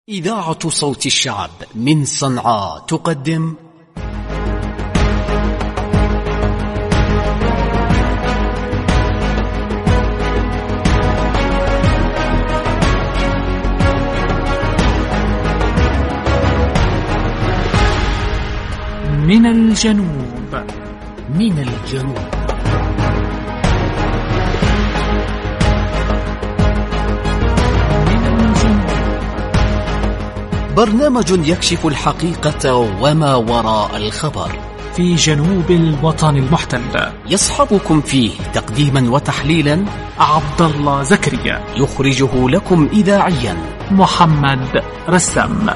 إذاعة صوت الشعب من صنعاء تقدم من الجنوب. من الجنوب. برنامج يكشف الحقيقة وما وراء الخبر في جنوب الوطن المحتل. يصحبكم فيه تقديما وتحليلا عبد الله زكريا، يخرجه لكم إذاعيا محمد رسام.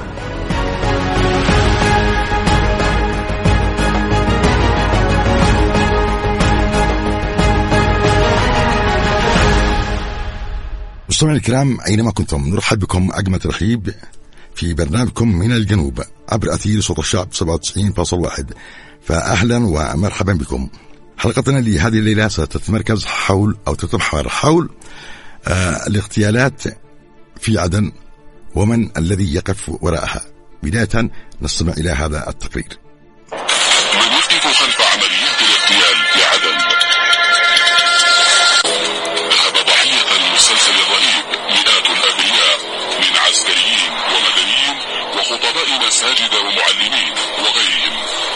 مستمعينا الكرام أينما كنتم، نرحب بكم أجمل ترحيب في برنامجكم من الجنوب عبر أثير صوت الشعب 97.1. فأهلا ومرحبا بكم. حلقتنا لهذه الليلة ستتمركز تتمحور حول الاغتيالات في عدن ومن الذي يقف وراءها. بداية نستمع إلى هذا التقرير. من يقف خلف عمليات الاغتيال في عدن؟ ذهب ضحية المسلسل الرهيب مئات الأبرياء من عسكريين ومدنيين وخطباء مساجد ومعلمين وغيرهم.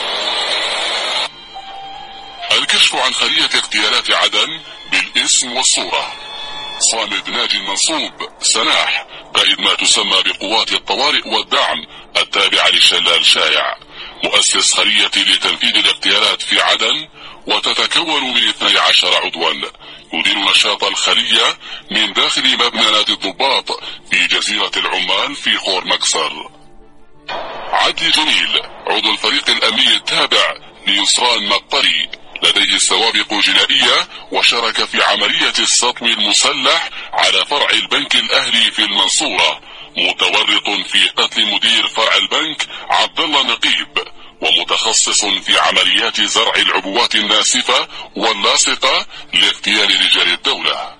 الكشف عن خلية اغتيالات عدن بالاسم والصورة. صامد ناجي المنصوب سناح، قائد ما تسمى بقوات الطوارئ والدعم التابعة للشلال شايع، مؤسس خلية لتنفيذ الاغتيالات في عدن، وتتكون من 12 عضوا. يدير نشاط الخلية من داخل مبنى نادي الضباط في جزيرة العمال في خور مكسر. عدلي جميل، عضو الفريق الأمني التابع ليسران مقطري، لديه سوابق جنائية وشارك في عملية السطو المسلح على فرع البنك الأهلي في المنصورة، متورط في قتل مدير فرع البنك عبد الله نقيب، ومتخصص في عمليات زرع العبوات الناسفة واللاصقة لاغتيال رجال الدولة.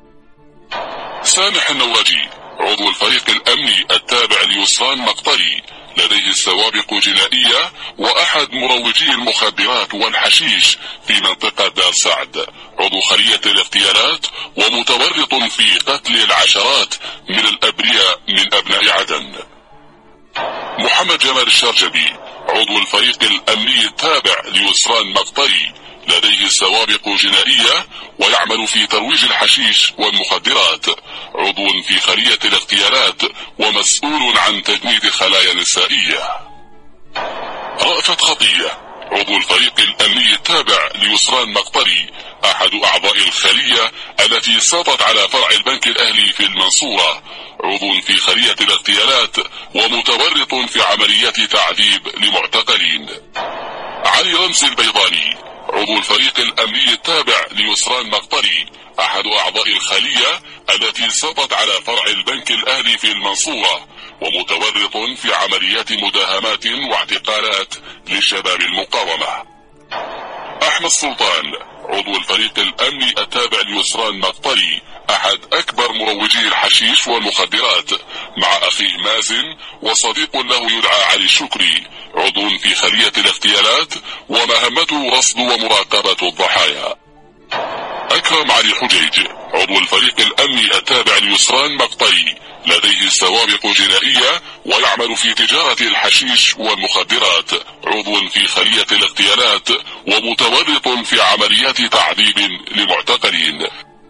سامح النوراجي، عضو الفريق الأمني التابع ليسران مقطري، لديه سوابق جنائية وأحد مروجي المخدرات والحشيش في منطقة دار سعد، عضو خلية الاغتيالات ومتورط في قتل العشرات من الأبرياء من أبناء عدن. محمد جمال الشرجبي، عضو الفريق الأمني التابع ليسران مقطري، لديه سوابق جنائية ويعمل في ترويج الحشيش والمخدرات، عضو في خلية الاغتيالات ومسؤول عن تجنيد خلايا نسائية. رأفت خطية، عضو الفريق الأمني التابع ليسران مقطري، أحد أعضاء الخلية التي ساطت على فرع البنك الأهلي في المنصورة، عضو في خلية الاغتيالات ومتورط في عمليات تعذيب لمعتقلين. علي رمسي البيضاني، عضو الفريق الأمني التابع ليسران مقطري، أحد أعضاء الخلية التي ساطت على فرع البنك الأهلي في المنصورة، ومتورط في عمليات مداهمات واعتقالات لشباب المقاومة. أحمد سلطان، عضو الفريق الأمني التابع ليسران مقطري، أحد أكبر مروجي الحشيش والمخدرات، مع أخيه مازن وصديق له يدعى علي الشكري، عضو في خلية الاغتيالات ومهمته رصد ومراقبة الضحايا. أكرم علي حجيج، عضو الفريق الأمني التابع ليسران مقطري، لديه سوابق جنائية ويعمل في تجارة الحشيش والمخدرات، عضو في خلية الاغتيالات ومتورط في عمليات تعذيب لمعتقلين.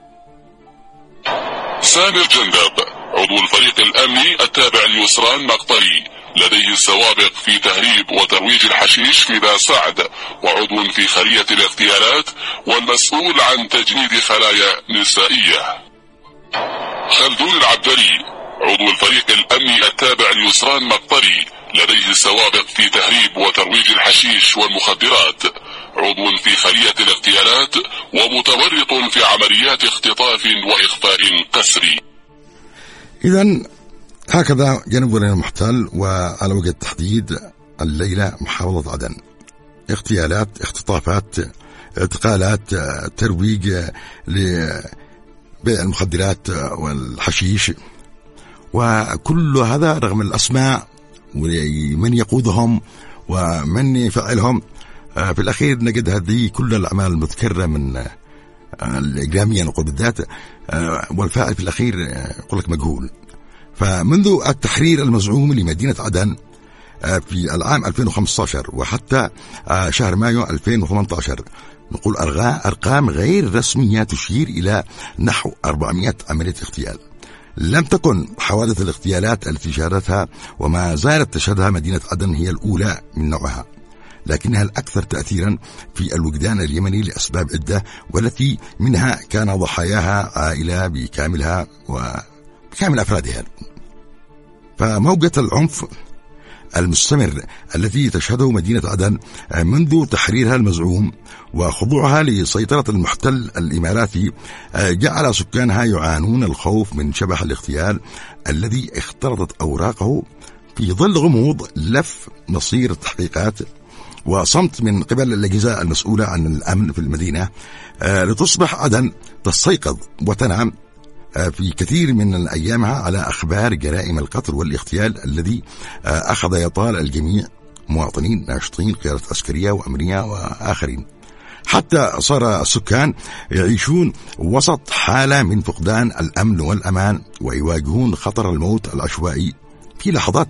سامر جندب، عضو الفريق الأمني التابع ليسران مقطري، لديه سوابق في تهريب وترويج الحشيش في دار سعد، وعضو في خلية الاغتيالات والمسؤول عن تجنيد خلايا نسائية. خلدون العبدلي، عضو الفريق الأمني التابع ليسران مقطري، لديه سوابق في تهريب وترويج الحشيش والمخدرات، عضو في خلية الاغتيالات ومتورط في عمليات اختطاف وإخفاء قسري. إذن هكذا جنوبنا المحتل، وعلى وجه التحديد الليلة محافظة عدن. اغتيالات، اختطافات، اعتقالات، ترويج لبيع المخدرات والحشيش، وكل هذا رغم الأسماء ومن يقودهم ومن يفعلهم. في الأخير نجد هذه كل الأعمال المذكرة من الإجرامية نقود الذات، والفاعل في الأخير يقول لك مجهول. فمنذ التحرير المزعوم لمدينة عدن في العام 2015 وحتى شهر مايو 2018 نقول أرقام غير رسمية تشير إلى نحو 400 عملية اغتيال. لم تكن حوادث الاغتيالات التي شهدتها وما زالت تشهدها مدينة عدن هي الأولى من نوعها، لكنها الأكثر تأثيرا في الوجدان اليمني لأسباب عدة، والتي منها كان ضحاياها عائلة بكاملها وبكامل أفرادها. فموجة العنف المستمر التي تشهده مدينة عدن منذ تحريرها المزعوم وخضوعها لسيطرة المحتل الإماراتي جعل سكانها يعانون الخوف من شبح الاغتيال الذي اختلطت أوراقه في ظل غموض لف مصير التحقيقات وصمت من قبل الأجهزة المسؤولة عن الأمن في المدينة، لتصبح عدن تستيقظ وتنام في كثير من أيامها على أخبار جرائم القتل والاغتيال الذي أخذ يطال الجميع، مواطنين ناشطين، قيادة عسكرية وأمنية وآخرين، حتى صار السكان يعيشون وسط حالة من فقدان الأمن والأمان ويواجهون خطر الموت العشوائي في لحظات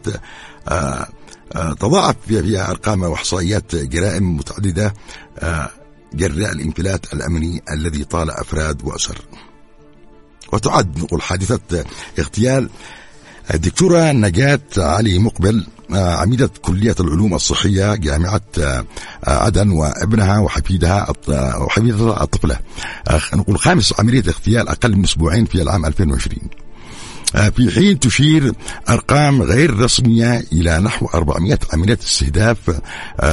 تضاعف فيها أرقام وإحصائيات جرائم متعددة جراء الانفلات الأمني الذي طال أفراد وأسر. وتعد نقول حادثة اغتيال الدكتورة نجاة علي مقبل عميدة كلية العلوم الصحية جامعة عدن وابنها وحفيدها الطفلة، نقول خامس عملية اغتيال أقل من أسبوعين في العام 2020، في حين تشير أرقام غير رسمية إلى نحو 400 عملية استهداف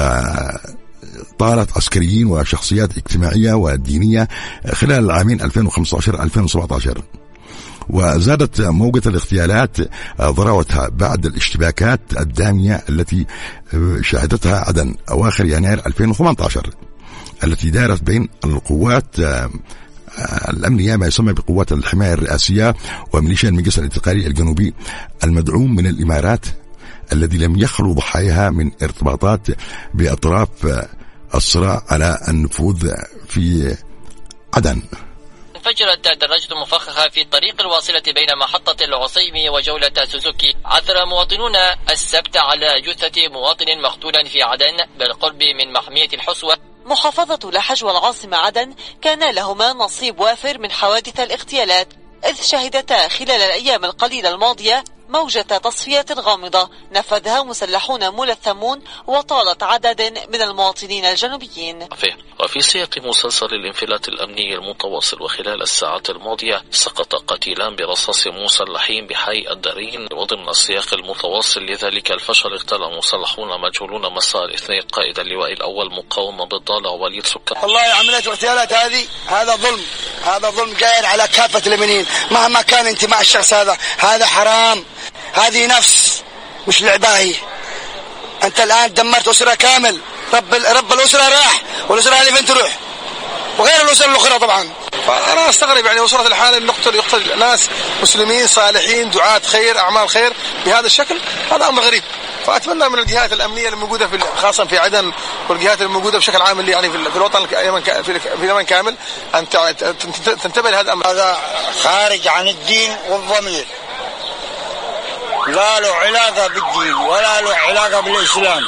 طالت عسكريين وشخصيات اجتماعية ودينية خلال العامين 2015-2017. وزادت موجة الاغتيالات ضراوتها بعد الاشتباكات الدامية التي شهدتها عدن أواخر يناير 2018 التي دارت بين القوات الأمنية ما يسمى بقوات الحماية الرئاسية وميليشيا المجلس الانتقالي الجنوبي المدعوم من الإمارات، الذي لم يخلو ضحاياها من ارتباطات بأطراف الصراع على النفوذ في عدن. انفجرت دراجة مفخخة في الطريق الواصلة بين محطة العصيمي وجولة سوزوكي. عثر مواطنون السبت على جثة مواطن مقتولا في عدن بالقرب من محمية الحسوة محافظة لحج والعاصمة عدن، كان لهما نصيب وافر من حوادث الاغتيالات، إذ شهدتا خلال الأيام القليلة الماضية موجة تصفية غامضة نفذها مسلحون ملثمون وطالت عدد من المواطنين الجنوبيين. وفي سياق مسلسل الانفلات الأمني المتواصل، وخلال الساعات الماضية سقط قتيلان برصاص مسلحين بحي الدارين، وضمن السياق المتواصل لذلك الفشل اغتال مسلحون مجهولون مساء الاثنين قائد اللواء الأول مقاومة ضد وليد سكان. والله عملية الاغتيالات هذا ظلم جائر على كافة اليمنيين مهما كان انتماء الشخص، هذا حرام، هذه نفس مش لعباهي. أنت الآن دمرت أسرة كامل، رب الأسرة راح، والأسرة هذه فين تروح؟ وغير الأسرة الأخرى طبعا. فأنا أستغرب يعني وصلت الحالة يقتل ناس مسلمين صالحين دعاة خير أعمال خير بهذا الشكل، هذا أمر غريب. فأتمنى من الجهات الأمنية الموجودة خاصة في عدن والجهات الموجودة بشكل عام اللي يعني في الوطن في اليمن كامل أن تنتبه لهذا الأمر. هذا خارج عن الدين والضمير، لا له علاقة بالدين ولا له علاقة بالإسلام.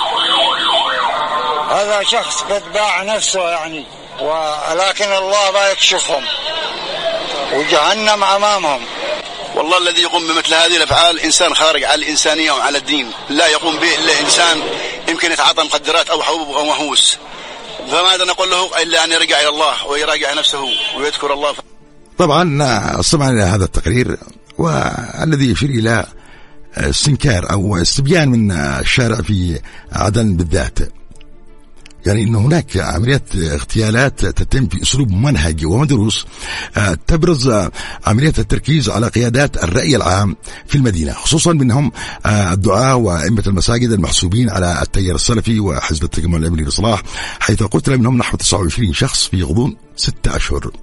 هذا شخص قد باع نفسه يعني، ولكن الله لا يكشفهم وجهنم أمامهم. والله الذي يقوم بمثل هذه الأفعال إنسان خارج على الإنسانية وعلى الدين، لا يقوم به إلا إنسان يمكن يتعاطى مخدرات أو حبوب أو مهووس. فماذا نقول له إلا أن يرجع إلى الله ويراجع نفسه ويذكر الله. طبعا استمعنا إلى هذا التقرير والذي يشير إلى استنكار أو استبيان من الشارع في عدن بالذات، يعني أن هناك عمليات اغتيالات تتم في أسلوب منهجي ومدروس تبرز عملية التركيز على قيادات الرأي العام في المدينة، خصوصا منهم الدعاة وأئمة المساجد المحسوبين على التيار السلفي وحزب التجمع الأمني للإصلاح، حيث قتل منهم نحو 29 شخص في غضون 6 أشهر.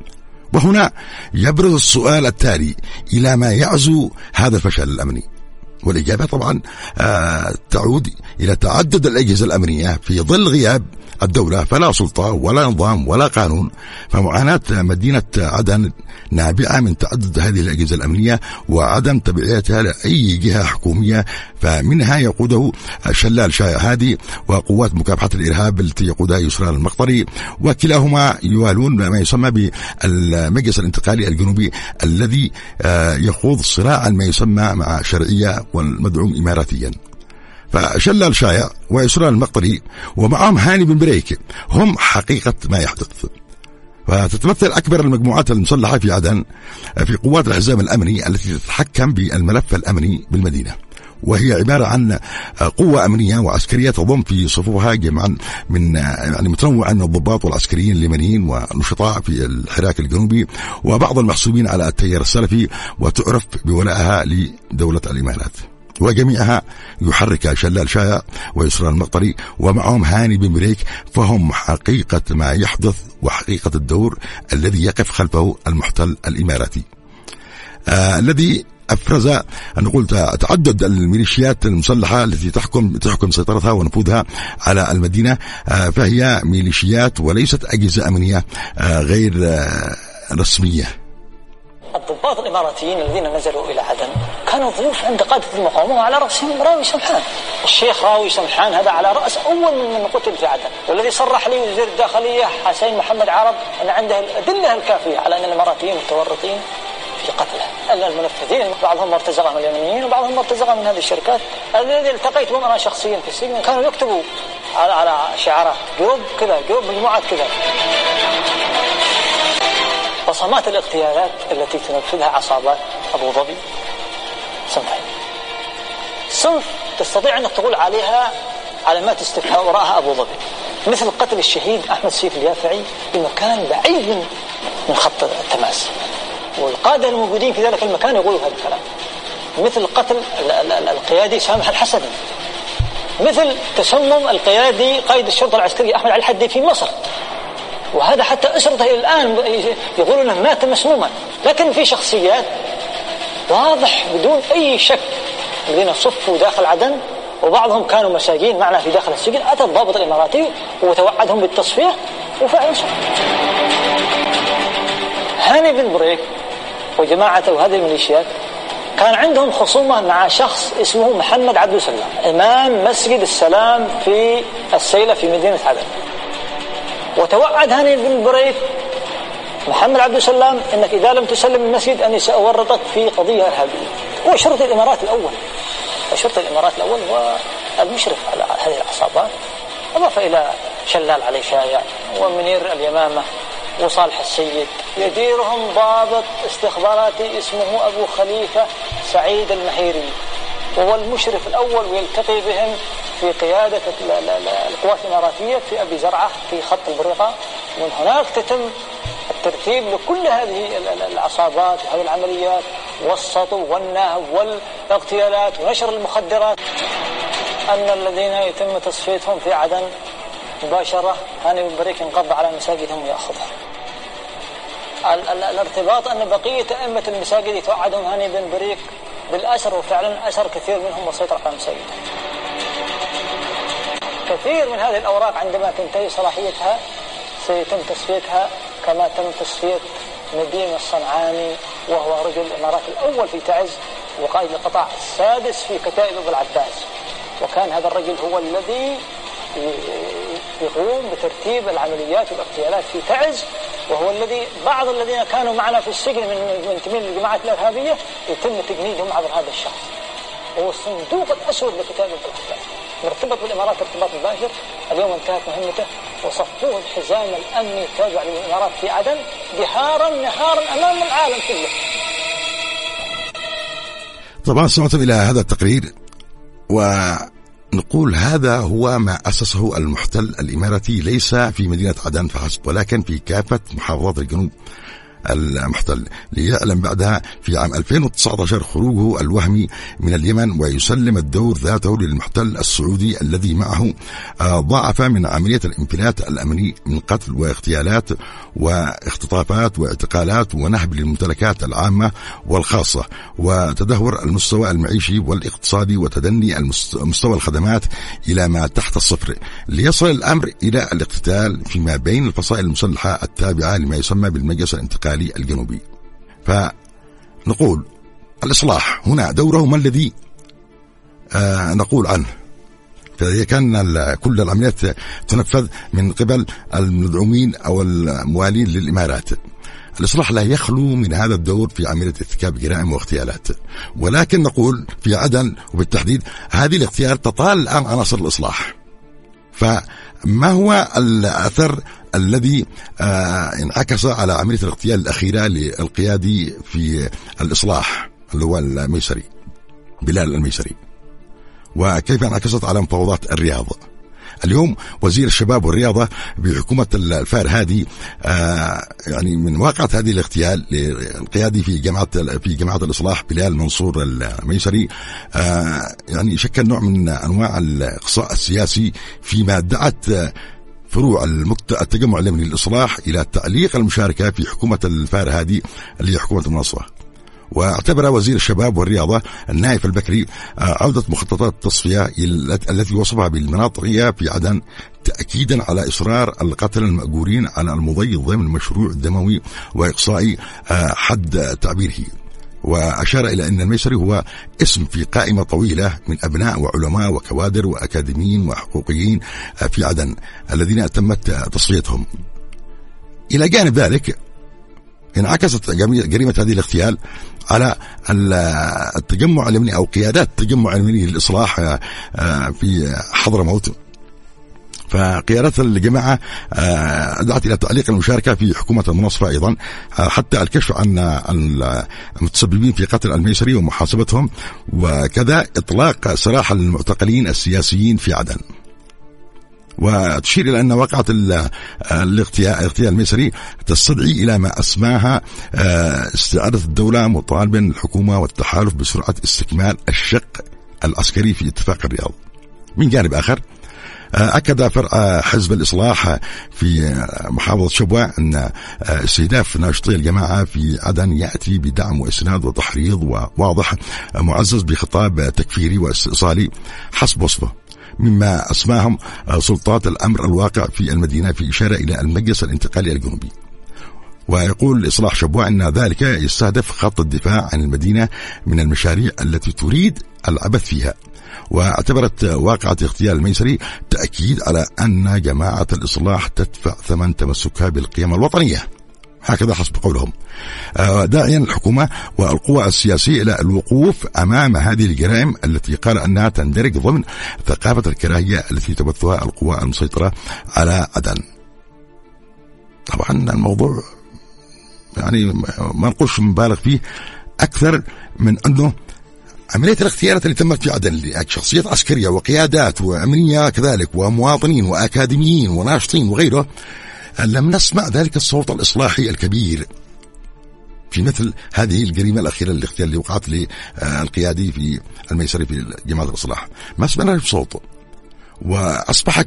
وهنا يبرز السؤال التالي: إلى ما يعزو هذا الفشل الأمني؟ والإجابة طبعا تعود إلى تعدد الأجهزة الأمنية في ظل غياب الدولة، فلا سلطة ولا نظام ولا قانون. فمعاناة مدينة عدن نابعة من تعدد هذه الأجهزة الأمنية وعدم تبعيتها لأي جهة حكومية، فمنها يقوده شلال شايع هادي وقوات مكافحة الإرهاب التي يقودها يسران المقطري، وكلاهما يوالون ما يسمى بالمجلس الانتقالي الجنوبي الذي يخوض صراعا ما يسمى مع شرعية والمدعوم إماراتيا. فشلال شايع ويسران المقطري ومعهم هاني بن بريك هم حقيقة ما يحدث. فتتمثل أكبر المجموعات المسلحة في عدن في قوات الحزام الأمني التي تتحكم بالملف الأمني بالمدينة، وهي عبارة عن قوة أمنية وعسكرية تضم في صفوفها جمعا من متنوعا من الضباط والعسكريين اليمنيين ونشطاء في الحراك الجنوبي وبعض المحسوبين على التيار السلفي، وتعرف بولائها لدولة الإمارات. وجميعها يحرك شلال شايع ويسران المقطري ومعهم هاني بن بريك، فهم حقيقة ما يحدث وحقيقة الدور الذي يقف خلفه المحتل الإماراتي الذي أفرز أن نقول تعدد الميليشيات المسلحة التي تحكم سيطرتها ونفوذها على المدينة، فهي ميليشيات وليست أجهزة أمنية غير رسمية. الضباط الإماراتيين الذين نزلوا إلى عدن كانوا ضيوف عند قادة المقاومة وعلى رأسهم راوي سمحان. الشيخ راوي سمحان هذا على رأس أول من قتل في عدن، والذي صرح لي وزير الداخلية حسين محمد عرب أن عنده الأدلة الكافية على أن الإماراتيين متورطين في قتله. أن المنفذين بعضهم مرتزقة من اليمنيين وبعضهم مرتزقة من هذه الشركات. الذي التقيت بهم أنا شخصيا في السجن كانوا يكتبوا على شعارات جوب كذا، جوب مجموعات كذا. بصمات الاغتيالات التي تنفذها عصابات أبو ظبي صنف تستطيع أنك تقول عليها علامات استفهام وراءها أبو ظبي، مثل قتل الشهيد أحمد سيف اليافعي بمكان بعيد من خط التماس، والقادة الموجودين في ذلك المكان يقولوا هذا الكلام، مثل قتل القيادي سامح الحسني، مثل تسمم القيادي قائد الشرطة العسكرية أحمد علي الحدي في مصر، وهذا حتى أسرته إلى الآن يقولون أنه مات مسموما. لكن في شخصيات واضح بدون أي شك الذين صفوا داخل عدن، وبعضهم كانوا مساجين معنا في داخل السجن، أتى الضابط الإماراتي وتوعدهم بالتصفية وفعل صح. هاني بن بريك وجماعته هذه الميليشيات كان عندهم خصومة مع شخص اسمه محمد عبد السلام إمام مسجد السلام في السيلة في مدينة عدن، وتوعد هاني بن بريك محمد عبد السلام انك اذا لم تسلم المسجد اني ساورطك في قضيه ارهابيه. هو شرطي الامارات الاول، والمشرف على هذه العصابات، اضاف الى شلال علي شايع ومنير اليمامه وصالح السيد، يديرهم ضابط استخباراتي اسمه ابو خليفه سعيد المهيري، وهو المشرف الاول، ويلتقي بهم في قيادة القوات الإماراتية في أبي زرعة في خط البريقة. ومن هناك تتم الترتيب لكل هذه العصابات وهذه العمليات والسطو والنهب والاغتيالات ونشر المخدرات. أن الذين يتم تصفيتهم في عدن مباشرة هاني بن بريك ينقض على مساجدهم ويأخذها. الارتباط أن بقية أئمة المساجد يتوعدهم هاني بن بريك بالأسر، وفعلا أسر كثير منهم وسيطر على مساجدهم. كثير من هذه الأوراق عندما تنتهي صلاحيتها سيتم تصفيتها كما تم تصفية نديم الصنعاني، وهو رجل الإمارات الأول في تعز وقائد القطاع السادس في كتائب أبو العباس، وكان هذا الرجل هو الذي يقوم بترتيب العمليات والاغتيالات في تعز، وهو الذي بعض الذين كانوا معنا في السجن من منتمين للجماعات الإرهابية يتم تجنيدهم عبر هذا الشخص. هو الصندوق الأسود لكتائب أبو العباس، مرتبط بالإمارات ارتباط مباشر. اليوم انتهت مهمته وصفوه الحزام الأمني التابع للإمارات في عدن نهارا أمام العالم كله. طبعا سمعتم إلى هذا التقرير، ونقول هذا هو ما أسسه المحتل الإماراتي ليس في مدينة عدن فحسب ولكن في كافة محافظات الجنوب. المحتل، ليعلن بعدها في عام 2019 خروجه الوهمي من اليمن ويسلم الدور ذاته للمحتل السعودي الذي معه ضاعف من عملية الانفلات الأمني من قتل واغتيالات واختطافات واعتقالات ونهب للممتلكات العامة والخاصة، وتدهور المستوى المعيشي والاقتصادي وتدني مستوى الخدمات إلى ما تحت الصفر، ليصل الأمر إلى الاقتتال فيما بين الفصائل المسلحة التابعة لما يسمى بالمجلس الانتقالي الجنوبي. فنقول الإصلاح هنا دوره ما الذي نقول عنه؟ فإذا كان كل العمليات تنفذ من قبل المدعومين أو الموالين للإمارات، الإصلاح لا يخلو من هذا الدور في عملية ارتكاب جرائم واغتيالات. ولكن نقول في عدن وبالتحديد هذه الاغتيالات تطال الآن عناصر الإصلاح. فما هو الأثر الذي انعكس على عملية الاغتيال الأخيرة للقيادي في الإصلاح اللي هو الميسري بلال الميسري، وكيف انعكست على مفاوضات الرياض؟ اليوم وزير الشباب والرياضة بحكومة الفار هادي يعني من واقعة هذه الاغتيال للقيادي في جماعة الإصلاح بلال منصور الميسري يعني شكل نوع من أنواع الإقصاء السياسي، فيما دعت فروع التجمع اليمني للإصلاح إلى تعليق المشاركة في حكومة الفار هادي اللي هي حكومة المناصرة. واعتبر وزير الشباب والرياضة النايف البكري عودة مخططات التصفية التي وصفها بالمناطقية في عدن تأكيدا على إصرار القتلة المأجورين على المضي ضمن المشروع الدموي وإقصاء حد تعبيره. وأشار إلى أن الميسري هو اسم في قائمة طويلة من أبناء وعلماء وكوادر وأكاديميين وحقوقيين في عدن الذين تمت تصفيتهم. إلى جانب ذلك انعكست جريمة هذه الاغتيال على التجمع اليمني أو قيادات التجمع اليمني للإصلاح في حضرموت. فقيادات الجماعة دعت إلى تعليق المشاركة في حكومة المناصرة أيضا، حتى الكشف عن المتسببين في قتل الميسري ومحاسبتهم، وكذا إطلاق سراح المعتقلين السياسيين في عدن. وتشير إلى أن واقعة الاغتيال الميسري تستدعي إلى ما أسماها استعادة الدولة، مطالبا الحكومة والتحالف بسرعة استكمال الشق العسكري في اتفاق الرياض. من جانب آخر أكد فرع حزب الإصلاح في محافظة شبوة أن استهداف ناشطي الجماعة في عدن يأتي بدعم وإسناد وتحريض واضح معزز بخطاب تكفيري واستئصالي حسب وصفه، مما أسماهم سلطات الأمر الواقع في المدينة، في إشارة إلى المجلس الانتقالي الجنوبي. ويقول إصلاح شبوة أن ذلك يستهدف خط الدفاع عن المدينة من المشاريع التي تريد العبث فيها. واعتبرت واقعة اغتيال الميسري تأكيد على أن جماعة الإصلاح تدفع ثمن تمسكها بالقيم الوطنية، هكذا حسب قولهم، داعيا الحكومة والقوى السياسية إلى الوقوف أمام هذه الجرائم التي قال أنها تندرج ضمن ثقافة الكراهية التي تبثها القوى المسيطرة على عدن. طبعا الموضوع يعني ما نقولش مبالغ فيه أكثر من أنه عملية الاغتيالات اللي تمت في عدن شخصيات عسكرية وقيادات وأمنية كذلك ومواطنين وأكاديميين وناشطين وغيره، لم نسمع ذلك الصوت الإصلاحي الكبير في مثل هذه الجريمة الأخيرة الاغتيال اللي وقعت للقيادي في الميسري في جماعة الإصلاح. ما سمعنا صوته، وأصبح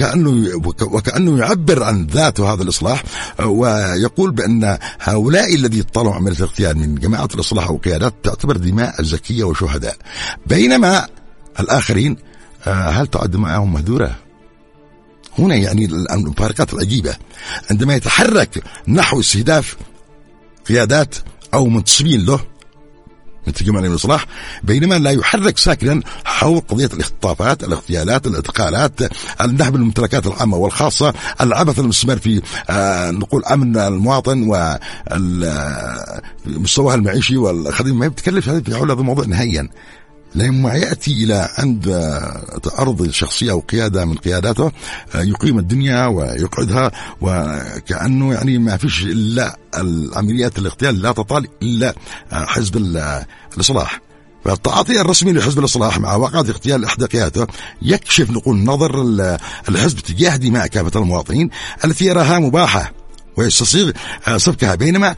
وكأنه يعبر عن ذاته هذا الإصلاح، ويقول بأن هؤلاء الذي طالوا عملية الاغتيال من جماعة الإصلاح أو قيادات تعتبر دماء زكية وشهداء، بينما الآخرين هل تعد دماءهم مهدورة؟ هنا يعني المفارقات العجيبة عندما يتحرك نحو استهداف قيادات أو منتسبين له من تجمع الإصلاح، بينما لا يحرك ساكنا حول قضية الاختطافات، الاغتيالات، الاعتقالات، النهب الممتلكات العامة والخاصة، العبث المستمر في نقول أمن المواطن ومستواه المعيشي والخدمة. ما يتكلف هذا حول هذا الموضوع نهائيا. لما يأتي إلى عند تعرض شخصية أو قيادة من قياداته يقيم الدنيا ويقعدها، وكأنه يعني ما فيش إلا العمليات الاغتيال لا تطال إلا حزب الإصلاح. فالتعاطي الرسمي لحزب الإصلاح مع واقعة اغتيال إحدى قيادته يكشف نقول نظر الحزب تجاه دماء كافة المواطنين التي يراها مباحة ويستصيغ سفكها، بينما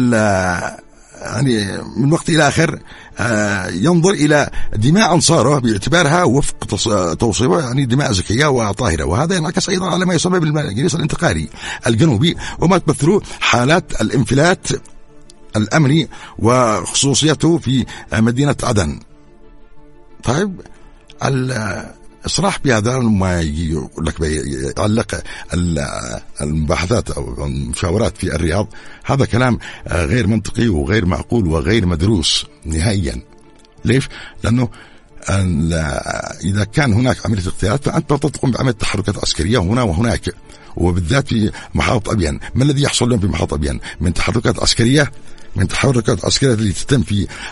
يعني من وقت إلى آخر ينظر إلى دماء أنصاره باعتبارها وفق توصيفه يعني دماء زكية وطاهرة، وهذا ينعكس أيضا على ما يسمى بالمجلس الانتقالي الجنوبي وما تمثله حالات الانفلات الأمني وخصوصيته في مدينة عدن. طيب الإصراح بهذا ما يقول لك يعلق المباحثات أو المشاورات في الرياض، هذا كلام غير منطقي وغير معقول وغير مدروس نهائيا. ليش؟ لأنه إذا كان هناك عملية اغتيالات فأنت تقوم بعملية تحركات عسكرية هنا وهناك، وبالذات في محافظة أبيان. ما الذي يحصل اليوم في محافظة أبيان من تحركات عسكرية، من تحركات عسكرية اللي تتم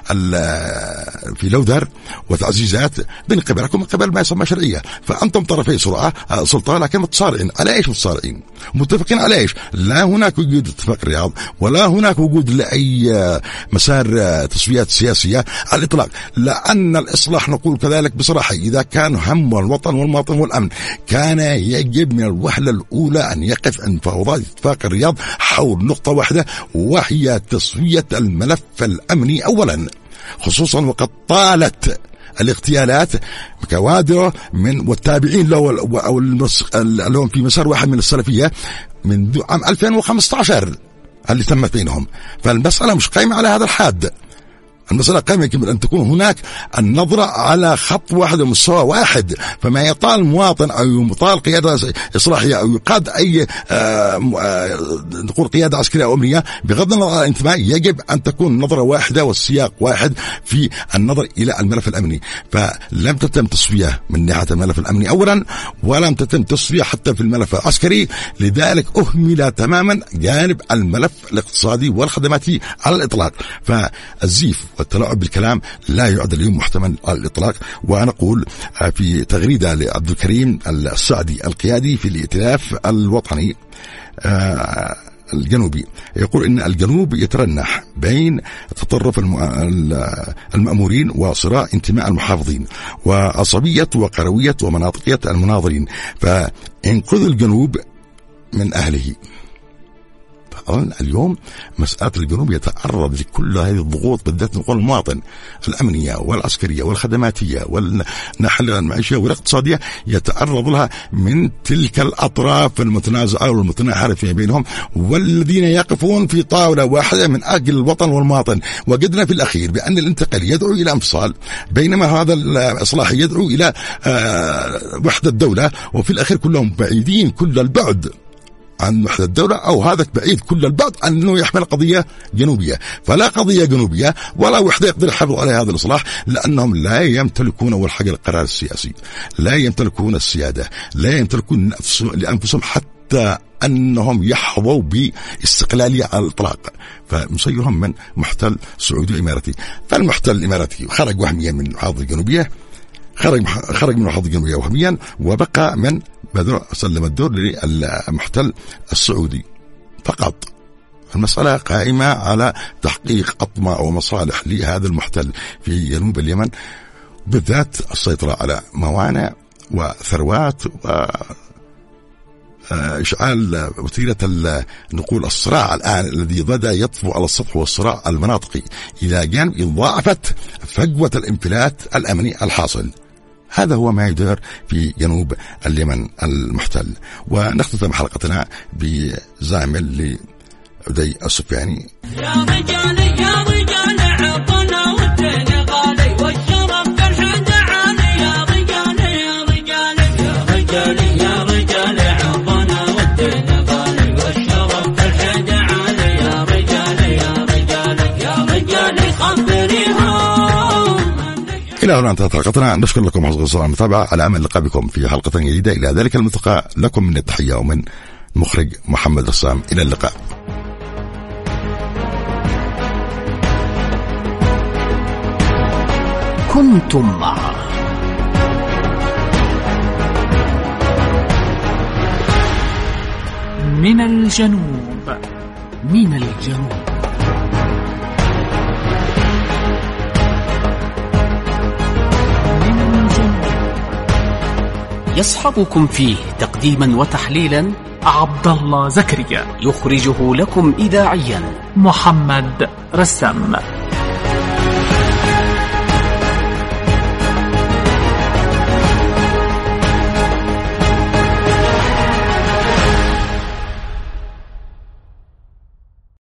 في لودر وتعزيزات من قبلكم من قبل ما يسمى شرعية، فأنتم طرفي سلطة لكن متصارعين على إيش؟ متصارعين متفقين على إيش؟ لا هناك وجود اتفاق الرياض ولا هناك وجود لأي مسار تصفيات سياسية على الإطلاق، لأن الإصلاح نقول كذلك بصراحة إذا كان هم الوطن والمواطن والأمن كان يجب من الوهلة الأولى أن يقف عند مفاوضات اتفاق الرياض حول نقطة واحدة، وهي تصفية الملف الأمني أولا، خصوصا وقد طالت الاغتيالات كوادر من والتابعين له أو اللي في مسار واحد من السلفية من عام 2015 اللي تمت بينهم. فالمسألة مش قائمة على هذا الحاد، المسألة قائمة يمكن أن تكون هناك النظرة على خط واحد ومستوى واحد، فما يطال مواطن أو يطال قيادة إصلاحية أو يقاد أي نقول قيادة عسكرية أو أمنية بغض النظر عن الانتماء، يجب أن تكون نظرة واحدة والسياق واحد في النظر إلى الملف الأمني. فلم تتم تصفية من ناحية الملف الأمني أولا، ولم تتم تصفية حتى في الملف العسكري، لذلك أهمل تماما جانب الملف الاقتصادي والخدماتي على الإطلاق. فالزيف والتلاعب بالكلام لا يعد اليوم محتمل على الإطلاق. وأنا أقول في تغريدة لعبد الكريم السعدي القيادي في الائتلاف الوطني الجنوبي، يقول إن الجنوب يترنح بين تطرف المأمورين وصراع انتماء المحافظين وعصبية وقروية ومناطقية المناظرين، فانقذ الجنوب من أهله. اليوم مسألة الجنوب يتعرض لكل هذه الضغوط، بالذات نقول المواطن الأمنية والعسكرية والخدماتية والناحية المعيشية والاقتصادية يتعرض لها من تلك الأطراف المتنازعة والمتناحرة فيما بينهم، والذين يقفون في طاولة واحدة من أجل الوطن والمواطن. وجدنا في الأخير بأن الانتقال يدعو إلى انفصال، بينما هذا الإصلاح يدعو إلى وحدة الدولة، وفي الأخير كلهم بعيدين كل البعد عن وحدة الدولة، أو هذا بعيد كل البعد أنه يحمل قضية جنوبية. فلا قضية جنوبية ولا وحدة يقدر يحافظ على هذا الإصلاح، لأنهم لا يمتلكون أول حاجة القرار السياسي، لا يمتلكون السيادة، لا يمتلكون لأنفسهم حتى أنهم يحظوا باستقلالية على الإطلاق، فمصيرهم من محتل سعودي إماراتي. فالمحتل الإماراتي خرج وهميا من المحافظة الجنوبية، خرج من المحافظة الجنوبية وهميا، وبقى من سلم الدور للمحتل السعودي فقط. المسألة قائمة على تحقيق أطماع ومصالح لهذا المحتل في جنوب اليمن، بالذات السيطرة على موانئ وثروات وإشعال وتيرة نقول الصراع الآن الذي بدأ يطفو على السطح، والصراع المناطقي إلى جانب إضاعفت فجوة الانفلات الأمني الحاصل. هذا هو ما يدور في جنوب اليمن المحتل. ونختتم حلقتنا بزامل لعدي السفياني. يا رجالي يا رجال عطنا والدين غالي والشرف بالحد عالي، يا رجالي يا رجالي يا رجالي يا رجال عطنا والدين غالي والشرف بالحد عالي، يا رجالي يا رجالي يا رجالي خبريهم. إلى هنا انتهت حلقتنا، نشكر لكم حسن المتابعة، على أمل لقاء بكم في حلقة جديدة. إلى ذلك الملتقى لكم من التحية ومن مخرج محمد رسام. إلى اللقاء. كنتم مع من الجنوب. من الجنوب. يصحبكم فيه تقديما وتحليلا عبد الله زكريا. يخرجه لكم إذاعيا محمد رسام.